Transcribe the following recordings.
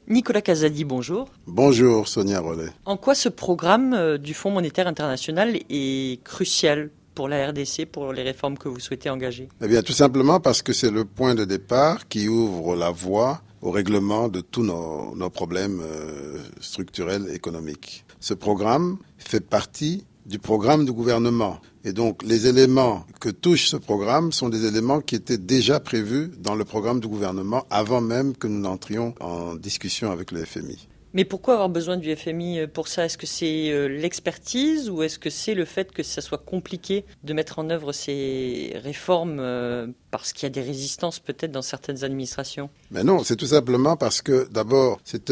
Nicolas Casadi, bonjour. Bonjour Sonia Rollet. En quoi ce programme du Fonds monétaire international est crucial pour la RDC, pour les réformes que vous souhaitez engager? Eh bien, tout simplement parce que c'est le point de départ qui ouvre la voie au règlement de tous nos problèmes structurels économiques. Ce programme fait partie du programme du gouvernement. Et donc, les éléments que touche ce programme sont des éléments qui étaient déjà prévus dans le programme du gouvernement avant même que nous n'entrions en discussion avec le FMI. Mais pourquoi avoir besoin du FMI pour ça? Est-ce que c'est l'expertise ou est-ce que c'est le fait que ça soit compliqué de mettre en œuvre ces réformes parce qu'il y a des résistances peut-être dans certaines administrations? Mais non, c'est tout simplement parce que d'abord, c'est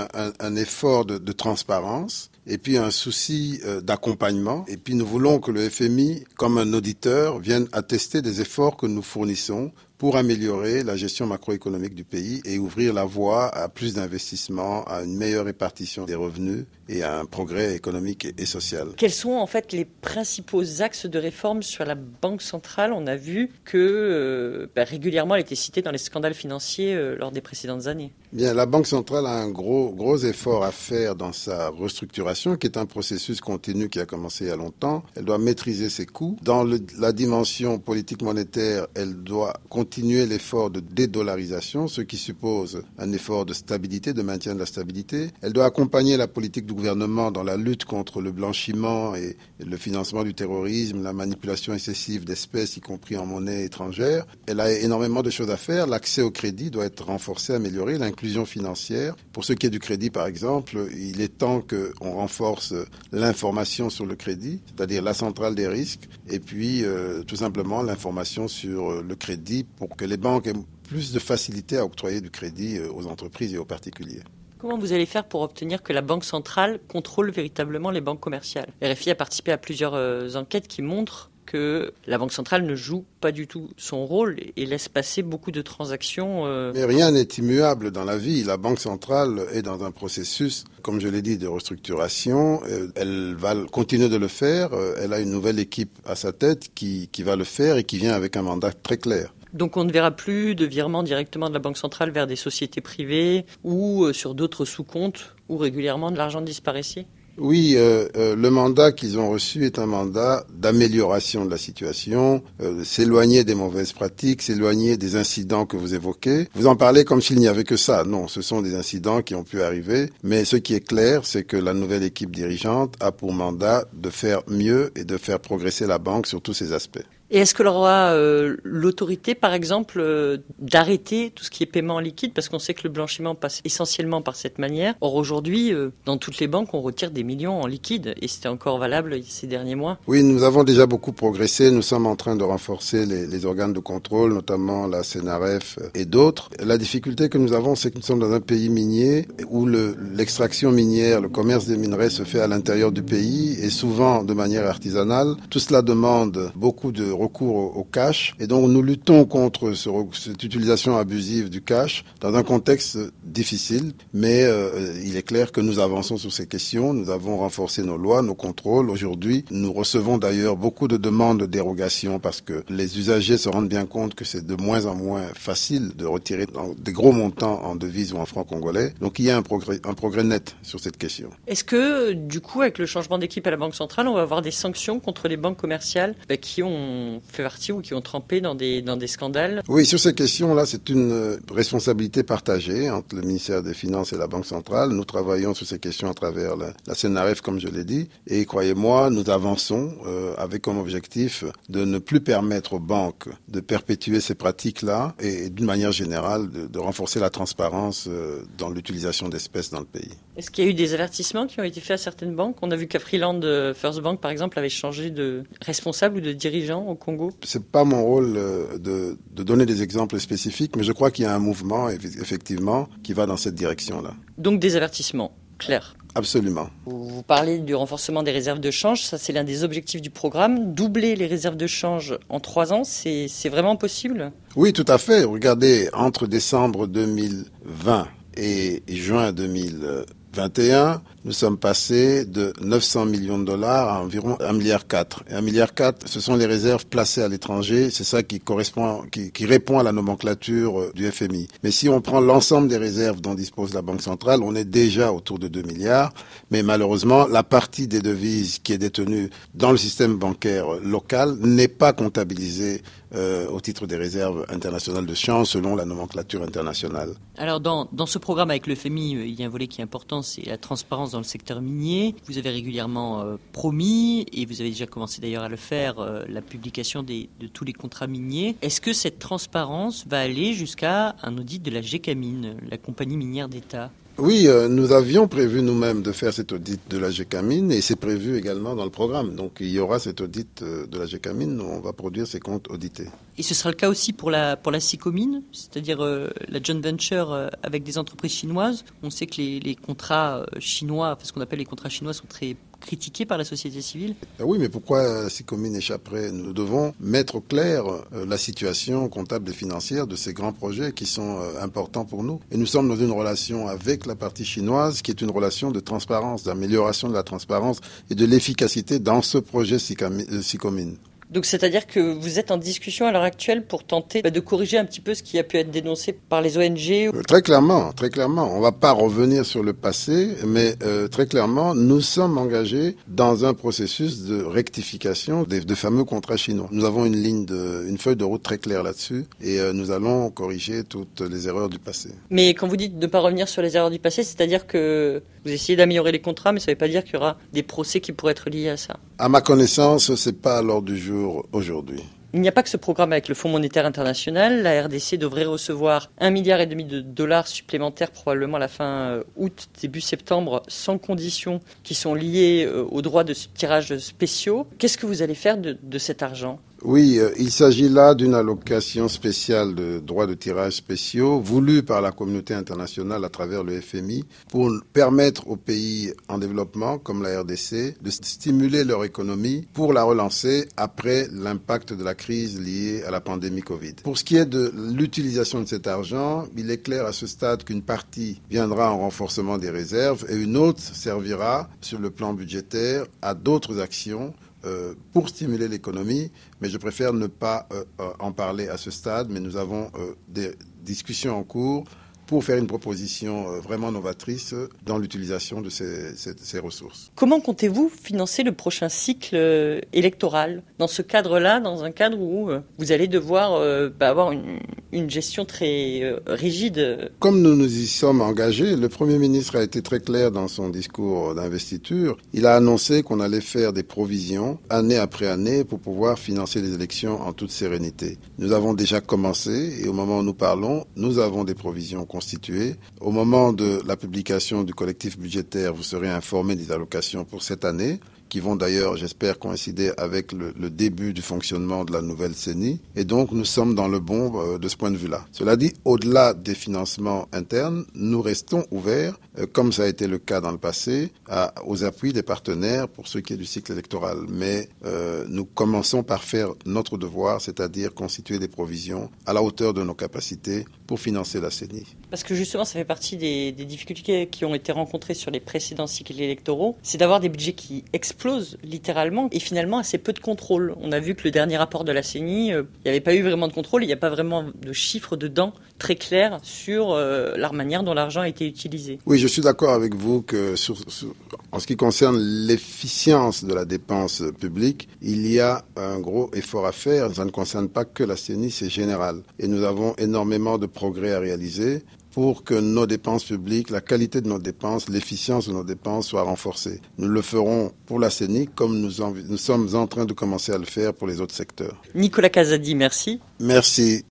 un effort de transparence et puis un souci d'accompagnement. Et puis nous voulons que le FMI, comme un auditeur, vienne attester des efforts que nous fournissons pour améliorer la gestion macroéconomique du pays et ouvrir la voie à plus d'investissements, à une meilleure répartition des revenus et à un progrès économique et social. Quels sont en fait les principaux axes de réforme sur la Banque centrale? On a vu que régulièrement elle était citée dans les scandales financiers lors des précédentes années. Bien, la Banque centrale a un gros effort à faire dans sa restructuration, qui est un processus continu qui a commencé il y a longtemps. Elle doit maîtriser ses coûts. Dans la dimension politique monétaire, elle doit continuer l'effort de dédollarisation, ce qui suppose un effort de stabilité, de maintien de la stabilité. Elle doit accompagner la politique du gouvernement dans la lutte contre le blanchiment et le financement du terrorisme, la manipulation excessive d'espèces, y compris en monnaie étrangère. Elle a énormément de choses à faire. L'accès au crédit doit être renforcé, amélioré. L'inclusion financière. Pour ce qui est du crédit, par exemple, il est temps qu'on renforce l'information sur le crédit, c'est-à-dire la centrale des risques, et puis tout simplement l'information sur le crédit pour que les banques aient plus de facilité à octroyer du crédit aux entreprises et aux particuliers. Comment vous allez faire pour obtenir que la Banque centrale contrôle véritablement les banques commerciales? RFI a participé à plusieurs enquêtes qui montrent que la Banque centrale ne joue pas du tout son rôle et laisse passer beaucoup de transactions. Mais rien n'est immuable dans la vie. La Banque centrale est dans un processus, comme je l'ai dit, de restructuration. Elle va continuer de le faire. Elle a une nouvelle équipe à sa tête qui va le faire et qui vient avec un mandat très clair. Donc on ne verra plus de virements directement de la Banque centrale vers des sociétés privées ou sur d'autres sous-comptes où régulièrement de l'argent disparaissait? Oui, le mandat qu'ils ont reçu est un mandat d'amélioration de la situation, s'éloigner des mauvaises pratiques, s'éloigner des incidents que vous évoquez. Vous en parlez comme s'il n'y avait que ça. Non, ce sont des incidents qui ont pu arriver. Mais ce qui est clair, c'est que la nouvelle équipe dirigeante a pour mandat de faire mieux et de faire progresser la banque sur tous ses aspects. Et est-ce qu'elle aura l'autorité, par exemple, d'arrêter tout ce qui est paiement en liquide? Parce qu'on sait que le blanchiment passe essentiellement par cette manière. Or, aujourd'hui, dans toutes les banques, on retire des millions en liquide. Et c'était encore valable ces derniers mois. Oui, nous avons déjà beaucoup progressé. Nous sommes en train de renforcer les organes de contrôle, notamment la CNRF et d'autres. La difficulté que nous avons, c'est que nous sommes dans un pays minier où l'extraction minière, le commerce des minerais se fait à l'intérieur du pays et souvent de manière artisanale. Tout cela demande beaucoup de recours au cash. Et donc, nous luttons contre cette utilisation abusive du cash dans un contexte difficile. Mais il est clair que nous avançons sur ces questions. Nous avons renforcé nos lois, nos contrôles. Aujourd'hui, nous recevons d'ailleurs beaucoup de demandes de dérogation parce que les usagers se rendent bien compte que c'est de moins en moins facile de retirer des gros montants en devises ou en francs congolais. Donc, il y a un progrès net sur cette question. Est-ce que, du coup, avec le changement d'équipe à la Banque centrale, on va avoir des sanctions contre les banques commerciales qui ont fait partie ou qui ont trempé dans des scandales? Oui, sur ces questions-là, c'est une responsabilité partagée entre le ministère des Finances et la Banque centrale. Nous travaillons sur ces questions à travers la CNRF, comme je l'ai dit. Et croyez-moi, nous avançons avec comme objectif de ne plus permettre aux banques de perpétuer ces pratiques-là et d'une manière générale de renforcer la transparence dans l'utilisation d'espèces dans le pays. Est-ce qu'il y a eu des avertissements qui ont été faits à certaines banques? On a vu qu'Afriland First Bank, par exemple, avait changé de responsable ou de dirigeant au Congo. C'est pas mon rôle de donner des exemples spécifiques, mais je crois qu'il y a un mouvement, effectivement, qui va dans cette direction-là. Donc des avertissements, clairs. Absolument. Vous parlez du renforcement des réserves de change, ça c'est l'un des objectifs du programme. Doubler les réserves de change en 3 ans, c'est vraiment possible? Oui, tout à fait. Regardez, entre décembre 2020 et juin 2021, 2021, nous sommes passés de 900 millions de dollars à environ 1,4 milliard. Et 1,4 milliard, ce sont les réserves placées à l'étranger. C'est ça qui correspond, qui répond à la nomenclature du FMI. Mais si on prend l'ensemble des réserves dont dispose la Banque centrale, on est déjà autour de 2 milliards. Mais malheureusement, la partie des devises qui est détenue dans le système bancaire local n'est pas comptabilisée au titre des réserves internationales de change selon la nomenclature internationale. Alors dans ce programme avec le FMI, il y a un volet qui est important, c'est la transparence dans le secteur minier. Vous avez régulièrement promis, et vous avez déjà commencé d'ailleurs à le faire, la publication de tous les contrats miniers. Est-ce que cette transparence va aller jusqu'à un audit de la Gécamine, la compagnie minière d'État ? Oui, nous avions prévu nous-mêmes de faire cet audit de la Gécamine et c'est prévu également dans le programme. Donc il y aura cet audit de la Gécamine, on va produire ces comptes audités. Et ce sera le cas aussi pour la Sycomine, c'est-à-dire la joint venture avec des entreprises chinoises. On sait que les contrats chinois, enfin ce qu'on appelle les contrats chinois, sont très critiqués par la société civile. Oui, mais pourquoi Sycomine échapperait ? Nous devons mettre au clair la situation comptable et financière de ces grands projets qui sont importants pour nous. Et nous sommes dans une relation avec la partie chinoise qui est une relation de transparence, d'amélioration de la transparence et de l'efficacité dans ce projet Sycomine. Donc c'est-à-dire que vous êtes en discussion à l'heure actuelle pour tenter de corriger un petit peu ce qui a pu être dénoncé par les ONG. Très clairement. On ne va pas revenir sur le passé, mais très clairement, nous sommes engagés dans un processus de rectification de fameux contrats chinois. Nous avons une feuille de route très claire là-dessus et nous allons corriger toutes les erreurs du passé. Mais quand vous dites de ne pas revenir sur les erreurs du passé, c'est-à-dire que vous essayez d'améliorer les contrats, mais ça ne veut pas dire qu'il y aura des procès qui pourraient être liés à ça. À ma connaissance, ce n'est pas à l'ordre du jour aujourd'hui. Il n'y a pas que ce programme avec le Fonds monétaire international. La RDC devrait recevoir 1,5 milliard de dollars supplémentaires probablement à la fin août, début septembre, sans conditions qui sont liées aux droits de tirage spéciaux. Qu'est-ce que vous allez faire de cet argent ? Oui, il s'agit là d'une allocation spéciale de droits de tirage spéciaux voulue par la communauté internationale à travers le FMI pour permettre aux pays en développement, comme la RDC, de stimuler leur économie pour la relancer après l'impact de la crise liée à la pandémie Covid. Pour ce qui est de l'utilisation de cet argent, il est clair à ce stade qu'une partie viendra en renforcement des réserves et une autre servira sur le plan budgétaire à d'autres actions pour stimuler l'économie, mais je préfère ne pas en parler à ce stade, mais nous avons des discussions en cours pour faire une proposition vraiment novatrice dans l'utilisation de ces ressources. Comment comptez-vous financer le prochain cycle électoral ? Dans ce cadre-là, dans un cadre où vous allez devoir avoir une gestion très rigide. Comme nous nous y sommes engagés, le Premier ministre a été très clair dans son discours d'investiture. Il a annoncé qu'on allait faire des provisions année après année pour pouvoir financer les élections en toute sérénité. Nous avons déjà commencé et au moment où nous parlons, nous avons des provisions constituées. Au moment de la publication du collectif budgétaire, vous serez informés des allocations pour cette année, qui vont d'ailleurs, j'espère, coïncider avec le début du fonctionnement de la nouvelle CENI. Et donc, nous sommes dans le bon de ce point de vue-là. Cela dit, au-delà des financements internes, nous restons ouverts, comme ça a été le cas dans le passé, aux appuis des partenaires pour ce qui est du cycle électoral. Mais nous commençons par faire notre devoir, c'est-à-dire constituer des provisions à la hauteur de nos capacités pour financer la CENI. Parce que justement, ça fait partie des difficultés qui ont été rencontrées sur les précédents cycles électoraux, c'est d'avoir des budgets qui explosent littéralement et finalement assez peu de contrôle. On a vu que le dernier rapport de la CENI, il n'y avait pas eu vraiment de contrôle, il n'y a pas vraiment de chiffres dedans très clairs sur la manière dont l'argent a été utilisé. Oui, je suis d'accord avec vous que en ce qui concerne l'efficience de la dépense publique, il y a un gros effort à faire. Ça ne concerne pas que la CENI, c'est général. Et nous avons énormément de progrès à réaliser pour que nos dépenses publiques, la qualité de nos dépenses, l'efficience de nos dépenses soient renforcées. Nous le ferons pour la CENI comme nous sommes en train de commencer à le faire pour les autres secteurs. Nicolas Casadi, merci. Merci.